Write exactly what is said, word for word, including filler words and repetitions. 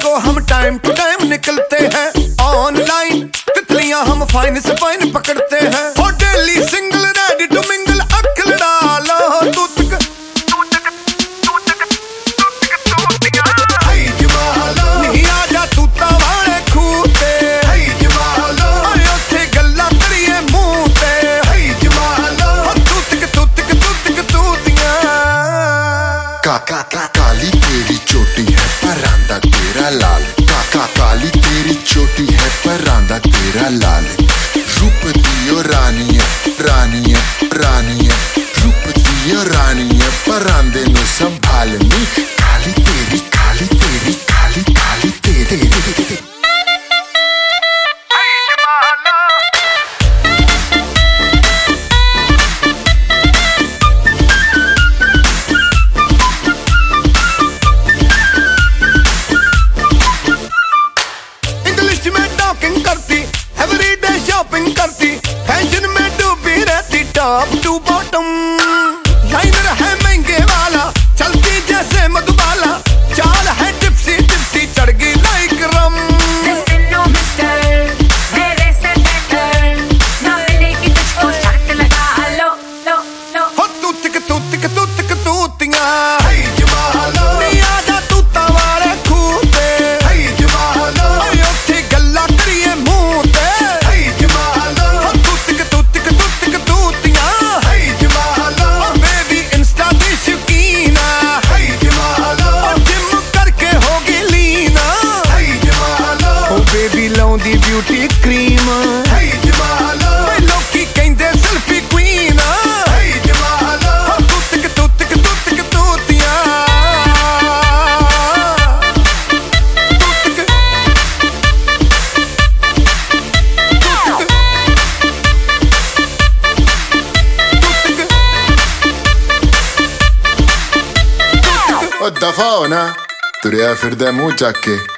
को हम time to time निकलते हैं ऑनलाइन, तितलियां हम फाइन से फाइन पकड़ते हैं। हो daily single ready to mingle, अक्ल डालो तू तक नहीं आजा तू तावाले खूते अरे उथे गल्ला करिए मुंह ते तू तक तू तक तू तक तूतियां। काका का काली तेरी चोटी है परांदा तेरा लाल, काका काली तेरी चोटी है परांदा तेरा लाल। रूप दियो रानी है रानी है रानी है, रूप दियो रानी है परांदे नु संभालनी। काली तेरी काली तेरी काली काली तेरी करती एवरीडे शॉपिंग करती, फैशन में डूबी रहती टॉप टू बॉटम। लाइनर है महंगे वाला, चलती जैसे मधुबाला, चाल है टिप्सी टिप्सी चढ़ गई लाइक रम। हो तू तिक तू तिक तू तिक तूतियां नहीं आजा तू तावाले खूते दी ब्यूटी क्रीम लोकी कहंदे सेल्फी क्वीन तू तिक तू तिक तू तिक तूतियां तू तिक ओ दफा हो ना, तुरिया फिरदा मुंह चक के।